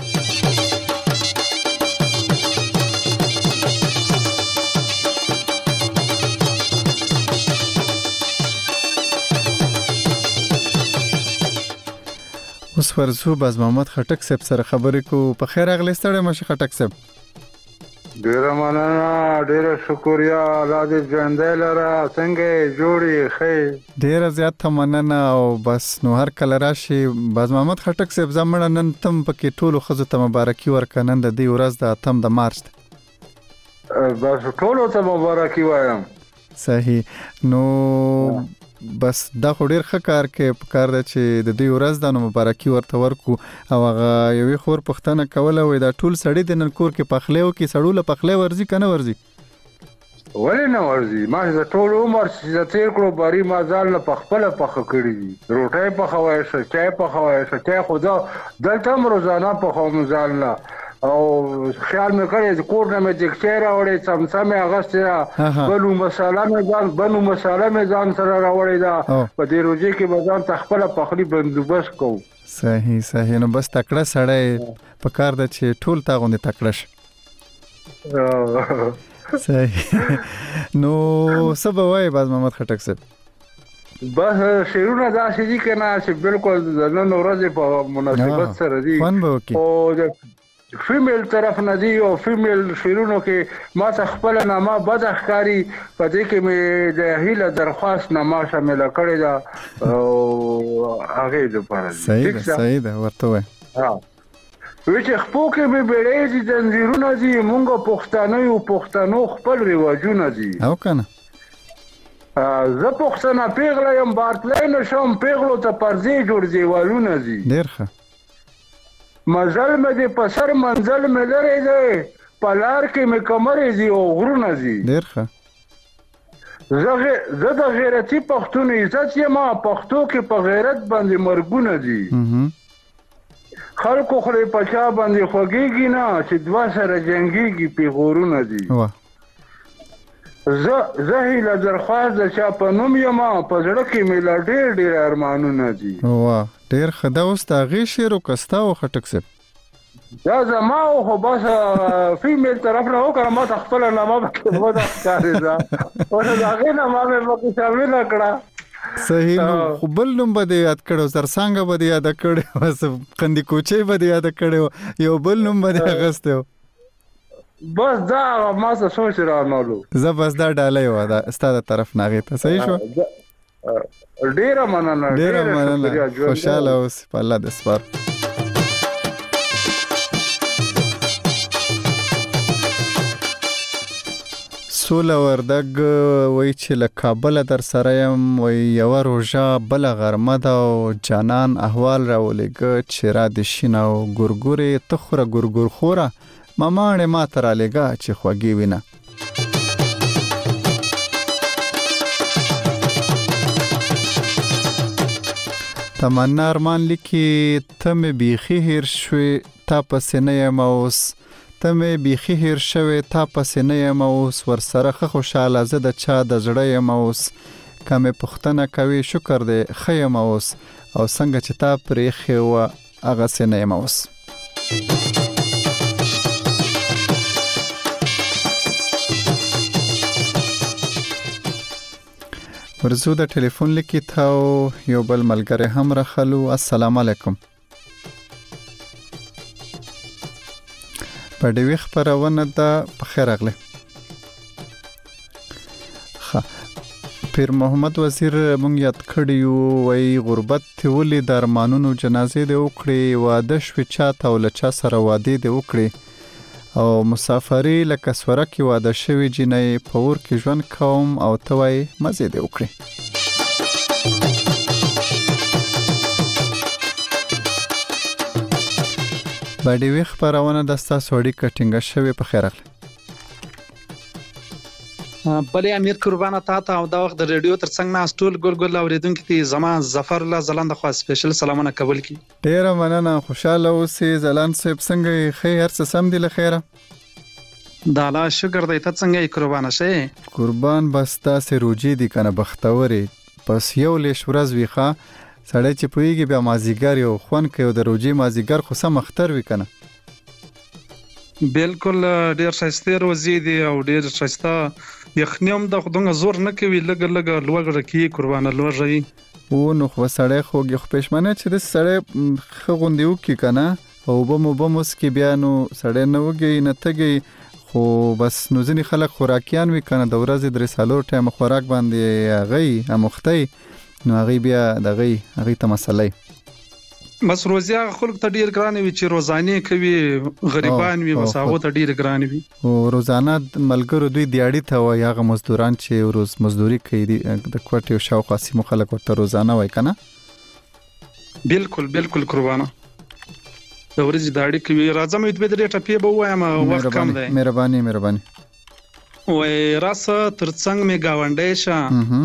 اوس ورځو باز محمد خټک صاحب سره خبرې کو په خیر اغلی ستړی مشه خټک صاحب ډیره مننه، ډیره شکریا، الله دې ژوندی لره. څنګه جوړې ښې؟ ډیره زیاته مننه. او بس نو هر کله راشي باز محمد خټک صاحب زمړه نن تم پکې ټولو ښځو ته مبارکي ورکړه. نن د دې ورځ د 8 د مارچ ده. بس ټولو ته مبارکي وایم. صحیح. نو بس دا خو ډیر ښه کار کې پکار ده چې د دې ورځ د مبارکي ورته ورکو. او هغه یوې خور پښتنه کوله وای دا ټول سړی د نن کور کې پخلیو کې سړو له پخلی ورزي کنه ورزي؟ ولې نه ورزي؟ ما د ټول عمر چې تیر کړو بری ما ځان له پخپله پخه کړي دي. روټۍ پخوای شه، چای پخوای شه. چای خو دلته هم روزانه پخوم ځان له. او خیال مې کړی چې کور نه مې جګچی راوړی، څمڅه مې اغوستې ده، بنو مساله مې ځان سره راوړې ده. په دې روژې کې به ځان ته خپله پخلي بندوبست کوو. صحیح. نو بس تکړه سړی په کار ده چې ټول تا غوندې تکړه شي. صحیح. نو څه به وایې باز محمد خټک صاحب؟ بس شعرونه داسې دي که نه چې بالکل د نن ورځې په مناسبت سره دي. او فیمیل طرف نه دي. او فیمیل شعرونو کې ما ته خپله نامه بده ښکاري. په دې کې مې د هیله درخواست نامه شامله کړې ده او هغې دپاره دي. صحیح ده ورته وایه. وی چې خپو کې مې بیړۍ دي، ځنځیرونه دي، مونږ پښتانه یو، پښتنو خپل رواجونه دي. او کنه زه پښتنه پیغله یم، بارتلی نه شم، پیغلو ته پرځې جوړ دیوالونه دي. ډېر ښه. مزل مې دی په سر، منزل مې لرې دی، په لار کې مې کمرې دي او غرونه دي. ډېر ښه. زه د غیرتي پښتون عزت یم، پښتو کې په غیرت باندې مرګونه دي. خلکو خولې په چا باندې خوږېږي نه، چې دوه سره جنګېږي پیغورونه دي. زه هیله درخواست د چا په نوم یم، په زړه کې مې لا ډېر ارمانونه دي. ډېر ښه. دا اوس د هغې شعر و که ستا و خټک صاحب؟ دا زما و، خو بس فیمیل طرف نه وکړه، ما ته خپله نامه پکې بده ښکارېده. اوس د هغې نامه مې پکې شامله کړه. صحیح. نو خو بل نوم به دې یاد کړی و، زرڅانګه به دې یاده کړی و، قندي کوچۍ به دې یاده کړی و، یو بل نوم به دې اخیستی و. بس دا ما څه سوچ رانهلو. زه بس دا ډالۍ وه دا ستا د طرف نه هغې ته. صحیح شوه. ډېره مننه. خوشحاله اوسې. په الله دې سپارو. سوله وردګ وایي چې له کابله در سره یم، وایي یوه روژه بله غرمه ده او جانان احوال راولېږه چې را دې شینه او ګورګورې ته خوره ګورګور خوره مماڼې ما ته رالېږه چې خوږې وینه. تمنا ارمان لیکي ته مې بیخي هیر شوې تا پسې نه یم اوس، ته مې بیخي هیر شوې تا پسې نه یم اوس، ورسره ښه خوشحاله زه د چا د زړه یم اوس، که مې پوښتنه کوي شکر دی ښه یم اوس، او څنګه چې تا پرېښې وه هغسې نه یم اوس. ورزو د ټلیفون لیکي تا یو بل ملګری هم راخلو. السلام علیکم. په ډیوی خپرونه ده په خیر اغله. پیر محمد وزیر مونږ یاد کړیو وای غربت ته ولې د ارمانونو جنازې دی وکړي، واده شوي چاته او له چا سره واده دی وکړي، او مسافری لکه سوره کې واده شوي جنۍ په اور کې ژوند کوم او ته وای مزې دی وکړي. باندې وی خبرونه د تاسو اړیکه ټینګه شوی. په خیر اغله. بلې امیر قربانه تا او دا وخت د ریډیو ترڅنګ نه ټول ګل اوریدونکو ته زما ظفر الله زلند خو سپیشل سلامونه قبول کی. ډیره مننه. خوشاله اوسې زلند صاحب. څنګه خیر څه سم دی له خیره؟ دا الله شکر دی. ته څنګه قربانه شې؟ قربان بس تاسو روجي دي کنه بختوري. پس یو لیش ورځ ویخه سړی چې پویږي بیا مازیګر یو خون کوي د روجي مازیګر خو سم اختر وی کنه. بالکل ډیر شایسته روزي دي او ډیر شایسته یخنیم د خدونګ زور نه کوي، لګ لوګ کی قربانه لوږی او نو خو سړی خوږي خو پښمنه چې د سړی خغوندیو کی کنه او بموس کی بیا نو سړی نه وږي نه تګي خو خو بس نو ځینې خلک خوراکیان وي کنه د ورځې 3 ټایم خوراک باندې غي امختي نو هغه بیا دغه هغه ته مسلې بس روزیا خلک ته ډیر ګران وي چې روزانه کوي غریبان وي بس هغه ته ډیر ګران وي او روزانه ملګرو دوی دیاړي ته وای هغه مزدوران چې روز مزدوري کوي د کوټې او شاوخوا سیمو خلک ورته روزانه وای کنه بالکل قربانه د ورځې داړي کوي راځم یو به درې ټپې به وایم وخت کم دی مهرباني وای راسه ترڅنګ می گاونډې شه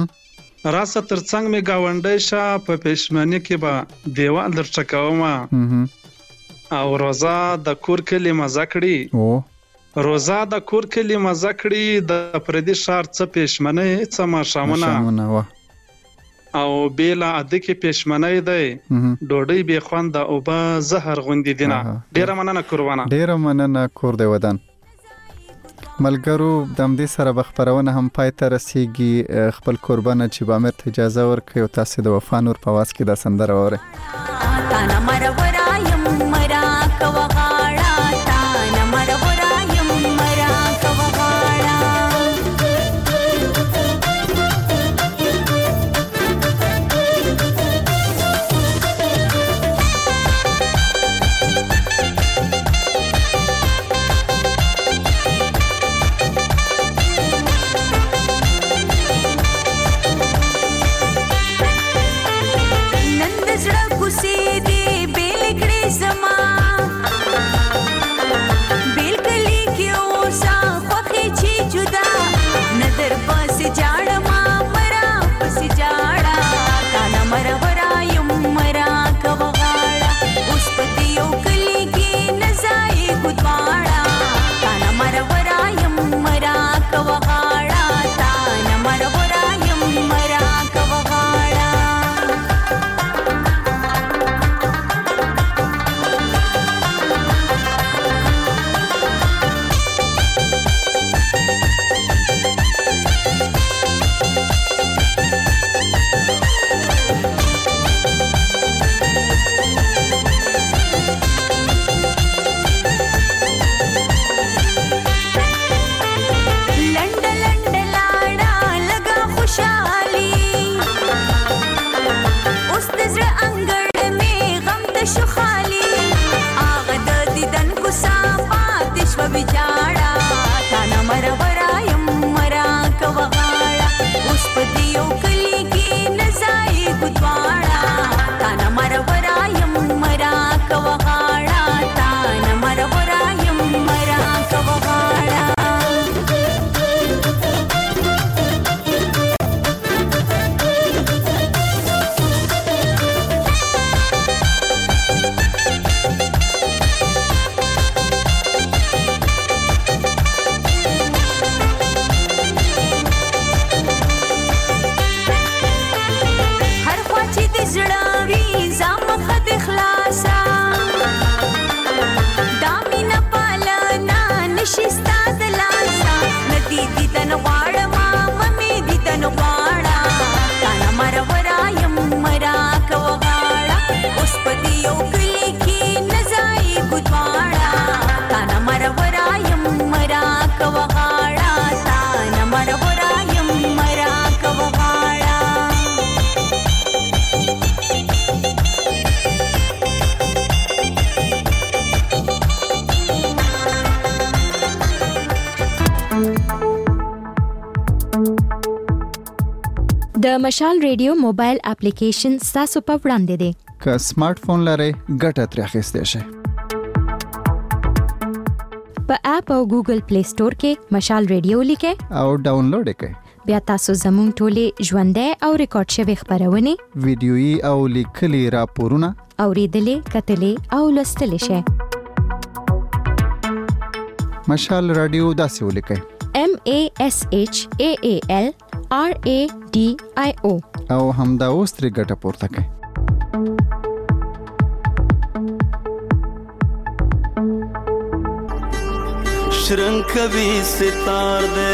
په پښمنه کې به دیوال درچکاوم او روزا د کور کلی مزه کړی د پردي شهر څه پښمنه څه ما شامونه او بیل اده کې پښمنه دی ډوډۍ به خوند او به زهر غوندې دینه ډیره مننه قربانه ډیره مننه کور دی ودان ملګرو دم دې سره بخبرونه هم پای ته رسیږي خپل قربانه چې به امر اجازه ورکړي او تاسو د وفا نور په واس کې د سندره وره تانا مرورا یم مرا کوغاړه تانا مرورا یم مرا کوغاړه د مشال ریډیو موبایل اپلیکیشن تاسو په وړاندې دی که سمارټ فون لرئ ګټه ترې اخیستئ شئ په اپ او ګوګل پلی سٹور کې مشال ریډیو لیکئ او ډاونلوډ کړئ بیا تاسو زموږ ټولې ژوندۍ او ریکارډ شوی خبرونه ویډیويي او لیکلي راپورونه اوریدلې کتلې او لوستلې شئ مشال رادیو داسې ولیکئ MASHAALRADIO او همدا اوس ترې ګټه پورته کړئ شرنکوي ستار دے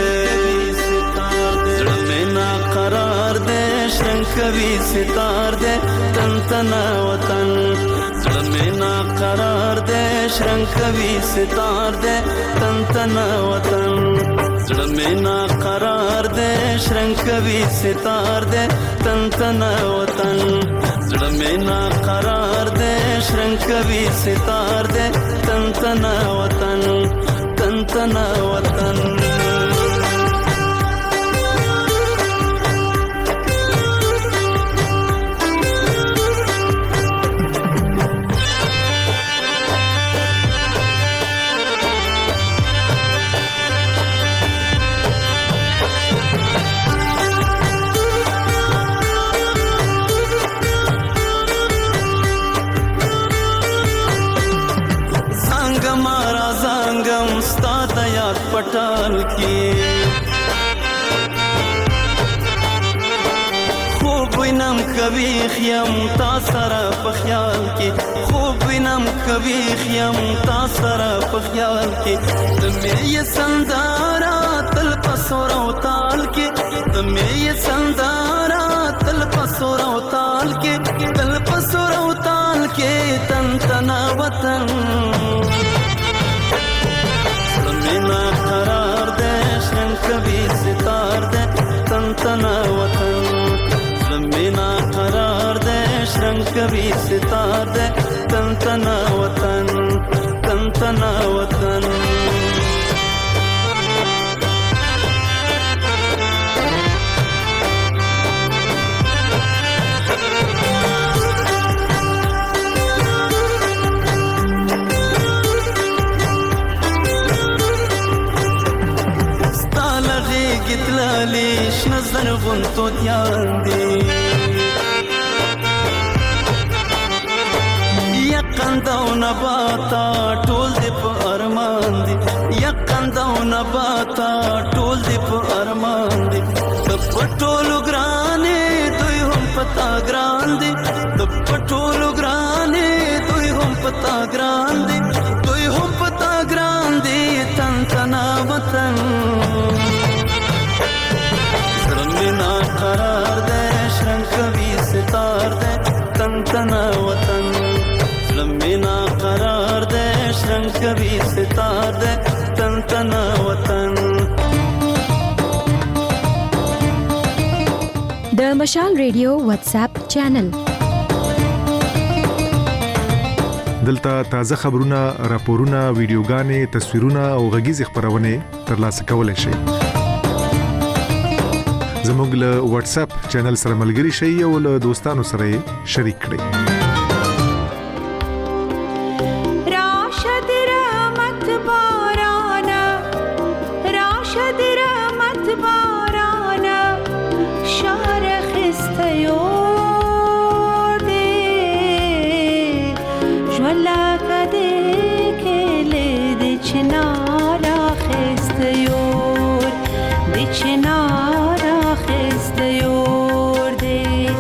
زړه مې نا قرار دے شرنکوي ستار دے تن تنا وطن زړه مې نا قرار دے شرنګ کوي ستار دې تن تن وطن زړه مې نا قرار دې شرنګ کوي ستار دې تن تن وطن زړه مې نا قرار دې شرنګ کوي ستار دې تن تن وطن تن تن وطن पटाल की خوب وینم کوي خیم تا سره په خیال کې خوب وینم کوي خیم تا سره په خیال کې د مې سندارا تل پسور او تال کې د مې سندارا تل پسور او تال کې تل پسور او تال کې تن تنا وطن مینا قرار دے شرنگ کبھی ستار دے تن تنا وطن مینا قرار دے شرنگ کبھی ستار دے تن تنا وطن تن تنا وطن گتلالی شنزر غنتو دیان دی یقندو نباتا ټول دی په ارمان دی یقندو نباتا ټول دی په ارمان دی د پټولو ګرانې دوی هم پتا ګران دی د پټولو ګرانې دوی هم پتا ګران دی دوی هم پتا ګران دی تن تنا وطن مینا قرار دے شرنگ کبھی ستار دے تن تنا وطن مینا قرار دے شرنگ کبھی ستار دے تن تنا وطن د مشال ریډیو واتس اپ چینل دلته تازه خبرونه راپورونه ویډیوګانې تصویرونه او غږیز خبرونه ترلاسه کولای شئ زموږ له واتس اپ چینل سره ملګري شئ او له دوستانو سره شریک کړئ راشد رحمت بارانا راشد رحمت بارانا شهر خستیور دی جولا کده کله د چنارا خستیور د چنارا خستیور دی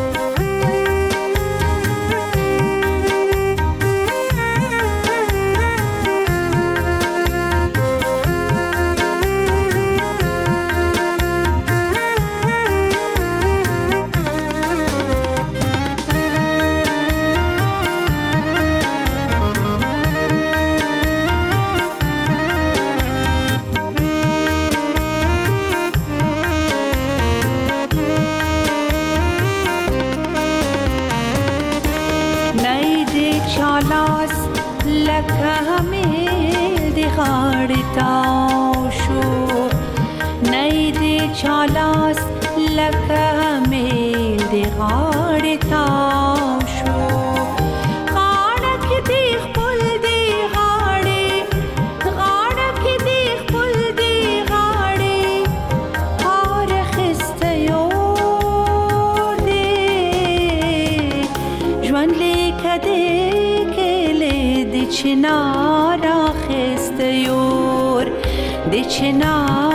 چالاس لکه همیل دی غاړتاو شو نای دی چالاس لکه همیل دی غاړتاو شو غاړه کې دی خپل دی غاړې غاړه کې دی خپل دی غاړې هار خسته یور دی ژوند لیکه دی چنارا خستیور د چنار